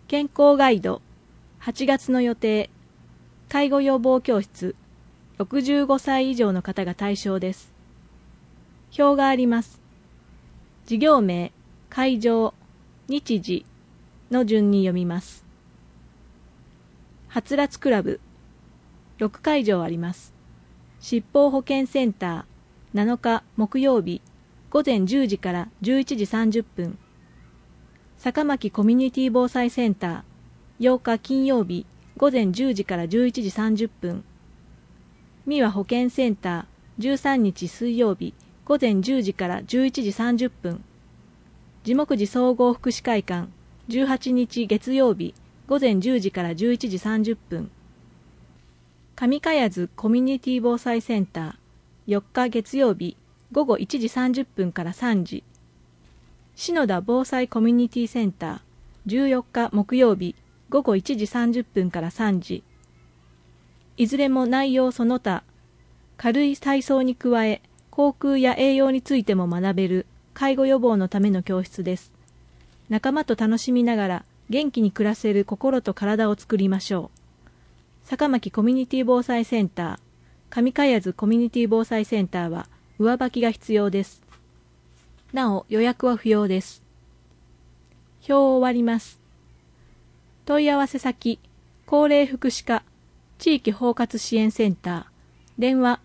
健康ガイド8月の予定。介護予防教室65歳以上の方が対象です。表があります。事業名、会場、日時の順に読みます。はつらつクラブ6会場あります。疾病保健センター7日木曜日午前10時から11時30分。坂巻コミュニティ防災センター8日金曜日午前10時から11時30分。三和保健センター13日水曜日午前10時から11時30分。地木寺総合福祉会館18日月曜日午前10時から11時30分。上茅津コミュニティ防災センター4日月曜日午後1時30分から3時。篠田防災コミュニティセンター14日木曜日午後1時30分から3時。いずれも内容その他、軽い体操に加え、口腔や栄養についても学べる介護予防のための教室です。仲間と楽しみながら元気に暮らせる心と体を作りましょう。坂巻コミュニティ防災センター、上茅津コミュニティ防災センターは上履きが必要です。なお予約は不要です。表を終わります。問い合わせ先、高齢福祉課、地域包括支援センター、電話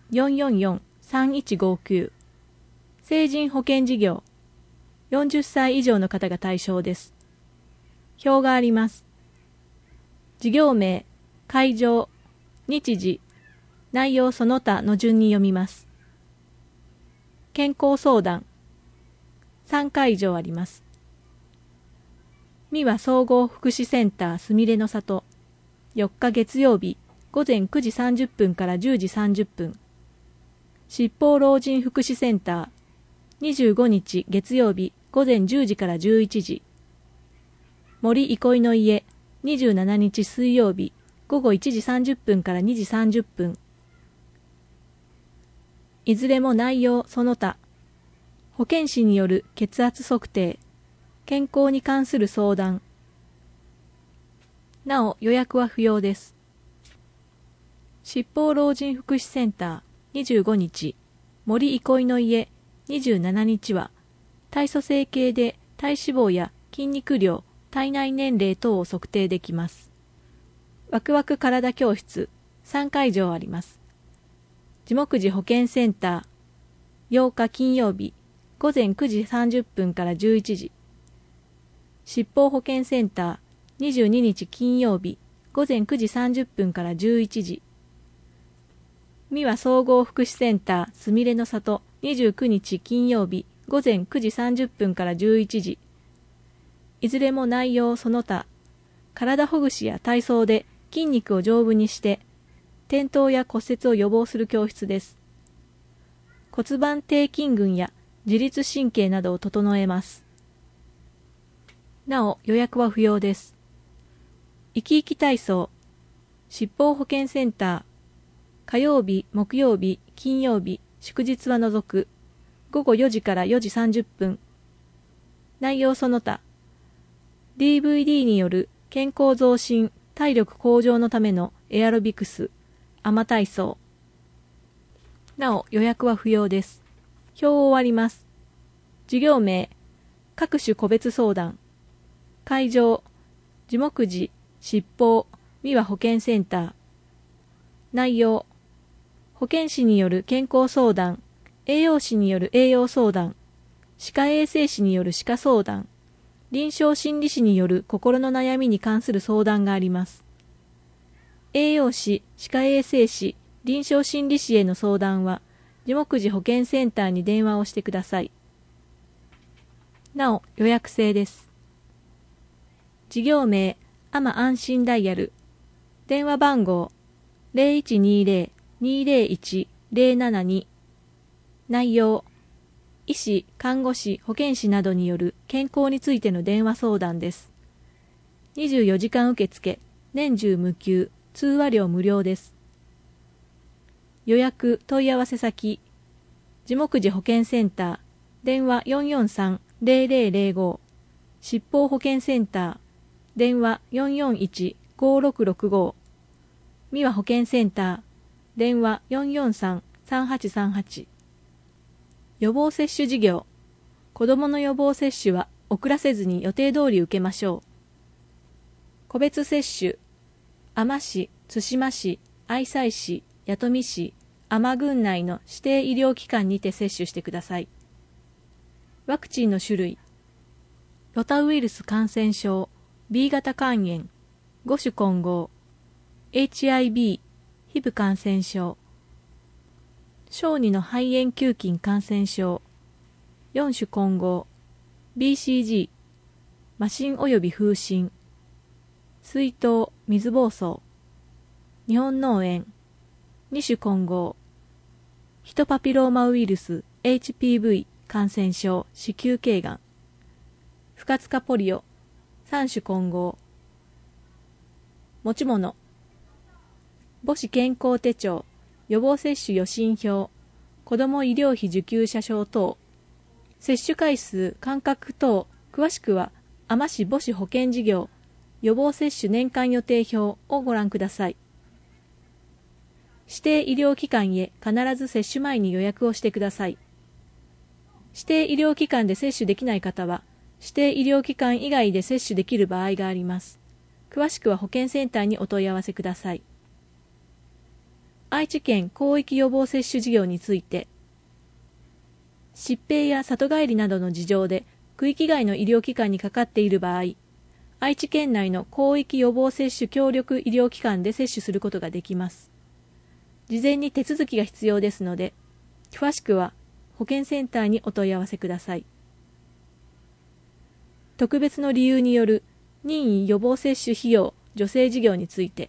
444-3159。成人保険事業、40歳以上の方が対象です。表があります。事業名、会場、日時、内容その他の順に読みます。健康相談、3会場あります。三和総合福祉センターすみれの里、4日月曜日午前9時30分から10時30分。疾病老人福祉センター、25日月曜日午前10時から11時。森憩いの家、27日水曜日午後1時30分から2時30分。いずれも内容その他、保健師による血圧測定、健康に関する相談。なお予約は不要です。疾病老人福祉センター25日、森憩いの家27日は、体組成計で体脂肪や筋肉量、体内年齢等を測定できます。ワクワク体教室3会場あります。地木寺保健センター8日金曜日午前9時30分から11時。疾病保健センター22日金曜日午前9時30分から11時。三和総合福祉センターすみれの里29日金曜日午前9時30分から11時。いずれも内容その他、体ほぐしや体操で筋肉を丈夫にして、転倒や骨折を予防する教室です。骨盤底筋群や自律神経などを整えます。なお予約は不要です。生き生き体操、疾病保健センター、火曜日、木曜日、金曜日、祝日は除く、午後4時から4時30分。内容その他、DVD による健康増進、体力向上のためのエアロビクス、アマ体操。なお予約は不要です。表を終わります。事業名、各種個別相談。会場、地木寺、疾病、三和保健センター。内容、保健師による健康相談、栄養士による栄養相談、歯科衛生士による歯科相談、臨床心理士による心の悩みに関する相談があります。栄養士、歯科衛生士、臨床心理士への相談は、地木寺保健センターに電話をしてください。なお予約制です。事業名、あま安心ダイヤル。電話番号、0120-201-072。内容、医師、看護師、保健師などによる健康についての電話相談です。24時間受付、年中無休、通話料無料です。予約問い合わせ先、地木寺保健センター、電話443-0005、疾病保健センタ電話441-5665。三輪保健センター、電話443-3838。予防接種事業。子どもの予防接種は遅らせずに予定通り受けましょう。個別接種。海士、津島市、愛西市、弥富市、海士郡内の指定医療機関にて接種してください。ワクチンの種類。ロタウイルス感染症、B 型肝炎、5種混合、HIV、HIV 感染症、小児の肺炎球菌感染症、4種混合、BCG、麻疹及び風疹、水痘、水疱瘡、日本脳炎、2種混合、ヒトパピローマウイルス HPV 感染症子宮頸がん、不活化ポリオ、3種混合。持ち物。母子健康手帳、予防接種予診票、子ども医療費受給者証等、接種回数、間隔等、詳しくは、海士母子保健事業、予防接種年間予定表をご覧ください。指定医療機関へ必ず接種前に予約をしてください。指定医療機関で接種できない方は、指定医療機関以外で接種できる場合があります。詳しくは保健センターにお問い合わせください。愛知県広域予防接種事業について、疾病や里帰りなどの事情で区域外の医療機関にかかっている場合、愛知県内の広域予防接種協力医療機関で接種することができます。事前に手続きが必要ですので、詳しくは保健センターにお問い合わせください。特別の理由による任意予防接種費用助成事業について、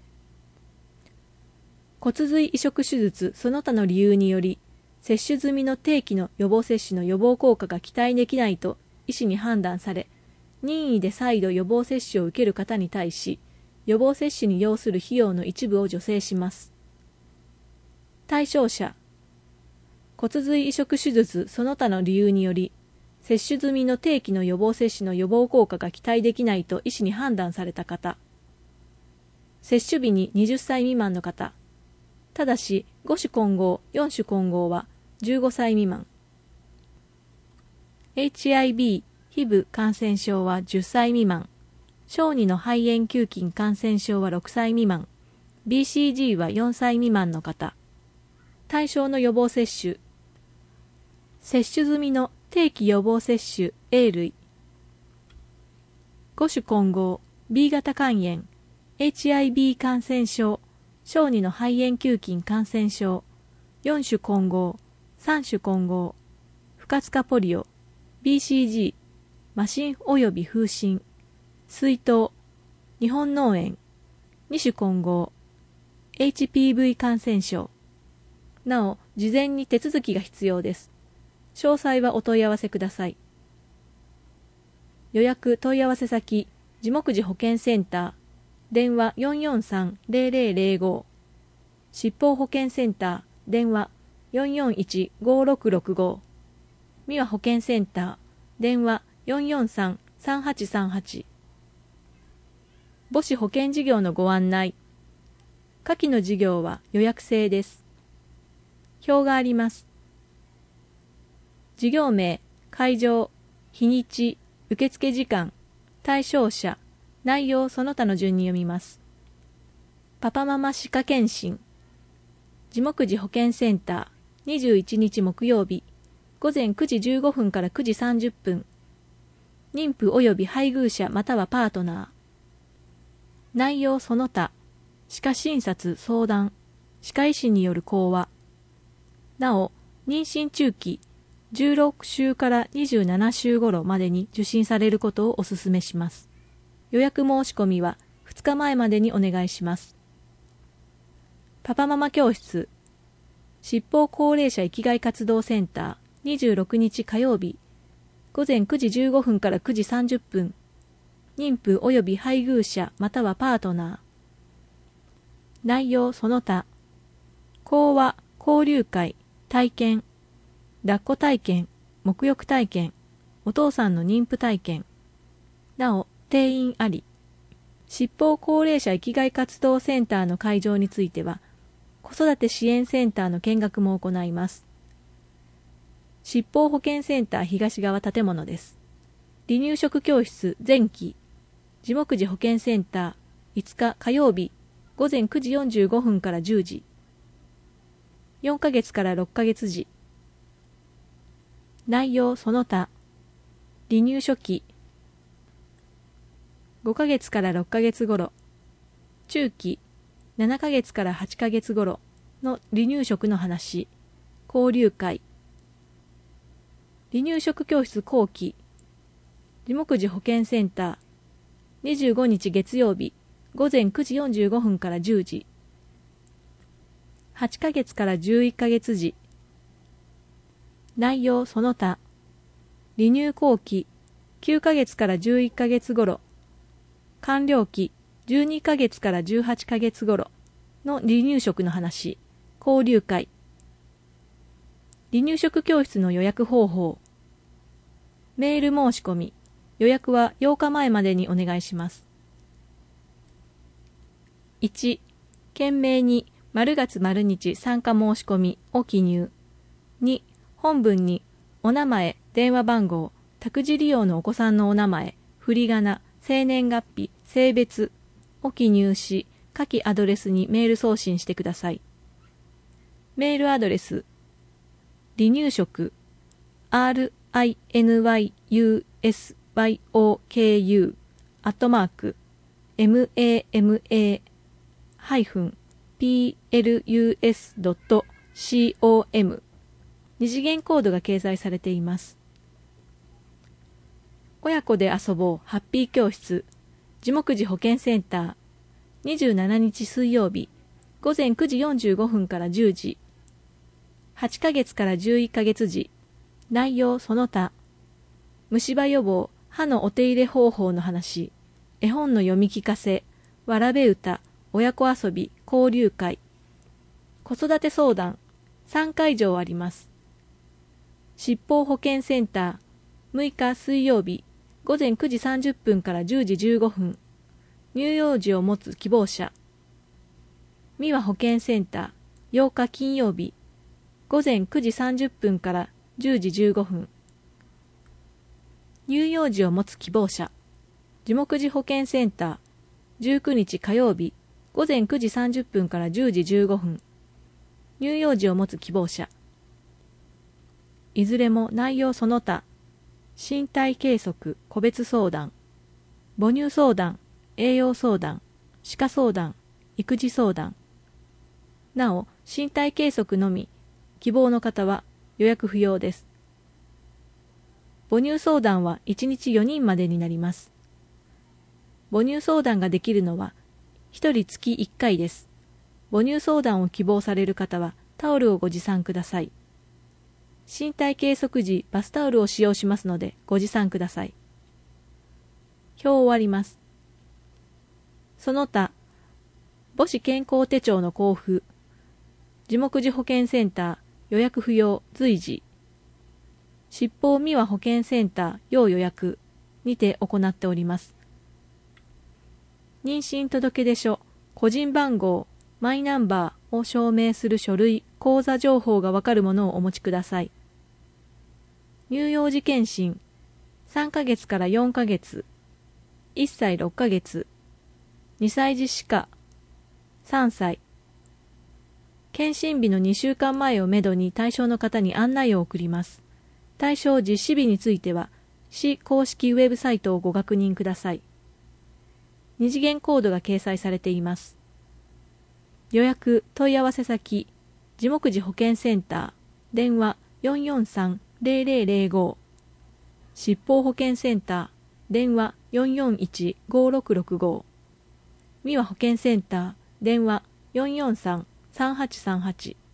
骨髄移植手術その他の理由により、接種済みの定期の予防接種の予防効果が期待できないと医師に判断され、任意で再度予防接種を受ける方に対し、予防接種に要する費用の一部を助成します。対象者、骨髄移植手術その他の理由により、接種済みの定期の予防接種の予防効果が期待できないと医師に判断された方、接種日に20歳未満の方、ただし5種混合、4種混合は15歳未満、HIV、HIV 感染症は10歳未満、小児の肺炎球菌感染症は6歳未満、BCG は4歳未満の方、対象の予防接種、接種済みの定期予防接種 A 類、5種混合 B 型肝炎、HIV 感染症、小児の肺炎球菌感染症、4種混合、3種混合、不活化ポリオ、BCG、麻疹及び風疹、水痘、日本脳炎、2種混合、HPV 感染症。なお、事前に手続きが必要です。詳細はお問い合わせください。予約問い合わせ先、地目寺保健センター、電話443-0005、疾病保健センター、電話441-5665、三輪保健センター、電話443-3838。母子保健事業のご案内。下記の事業は予約制です。表があります。事業名、会場、日にち、受付時間、対象者、内容その他の順に読みます。パパママ歯科検診。地目寺保健センター、21日木曜日、午前9時15分から9時30分。妊婦及び配偶者またはパートナー。内容その他、歯科診察相談、歯科医師による講話。なお、妊娠中期、16週から27週頃までに受診されることをお勧めします。予約申し込みは2日前までにお願いします。パパママ教室、疾病高齢者生きがい活動センター、26日火曜日、午前9時15分から9時30分。妊婦及び配偶者またはパートナー。内容その他、講話、交流会、体験、抱っこ体験、沐浴体験、お父さんの妊婦体験。なお、定員あり。 疾病高齢者生きがい活動センターの会場については、子育て支援センターの見学も行います。疾病保健センター東側建物です。離乳食教室前期、地目児保健センター5日火曜日午前9時45分から10時。4ヶ月から6ヶ月時。内容その他。離乳初期。5ヶ月から6ヶ月頃。中期。7ヶ月から8ヶ月頃の離乳食の話。交流会。離乳食教室後期。地目児保健センター。25日月曜日。午前9時45分から10時。8ヶ月から11ヶ月時。内容その他。離乳後期9ヶ月から11ヶ月頃。完了期12ヶ月から18ヶ月頃の離乳食の話。交流会。離乳食教室の予約方法。メール申し込み。予約は8日前までにお願いします。1、件名に〇月〇日参加申し込みを記入。2、本文にお名前、電話番号、託児利用のお子さんのお名前、振り仮名、生年月日、性別を記入し、下記アドレスにメール送信してください。メールアドレス、離乳食、RINYUSYOKU@mama-plus.com 二次元コードが掲載されています。親子で遊ぼうハッピー教室地目児保健センター27日水曜日午前9時45分から10時8ヶ月から11ヶ月時内容その他虫歯予防歯のお手入れ方法の話絵本の読み聞かせわらべ歌親子遊び交流会子育て相談3会場あります。疾病保健センター6日水曜日午前9時30分から10時15分乳幼児を持つ希望者三輪保健センター8日金曜日午前9時30分から10時15分乳幼児を持つ希望者地目児保健センター19日火曜日午前9時30分から10時15分乳幼児を持つ希望者いずれも内容その他身体計測個別相談母乳相談栄養相談歯科相談育児相談なお身体計測のみ希望の方は予約不要です。母乳相談は1日4人までになります。母乳相談ができるのは1人月1回です。母乳相談を希望される方はタオルをご持参ください。身体計測時バスタオルを使用しますのでご持参ください。表を終わります。その他、母子健康手帳の交付、地目児保健センター予約不要随時、疾病三輪保健センター要予約にて行っております。妊娠届出書、個人番号、マイナンバーを証明する書類、口座情報がわかるものをお持ちください。乳幼児健診、3ヶ月から4ヶ月、1歳6ヶ月、2歳児歯科、3歳。検診日の2週間前をめどに対象の方に案内を送ります。対象実施日については、市公式ウェブサイトをご確認ください。二次元コードが掲載されています。予約問い合わせ先、地目児保健センター、電話443-0005、疾病保健センター、電話441-5665、三輪保健センター、電話443-3838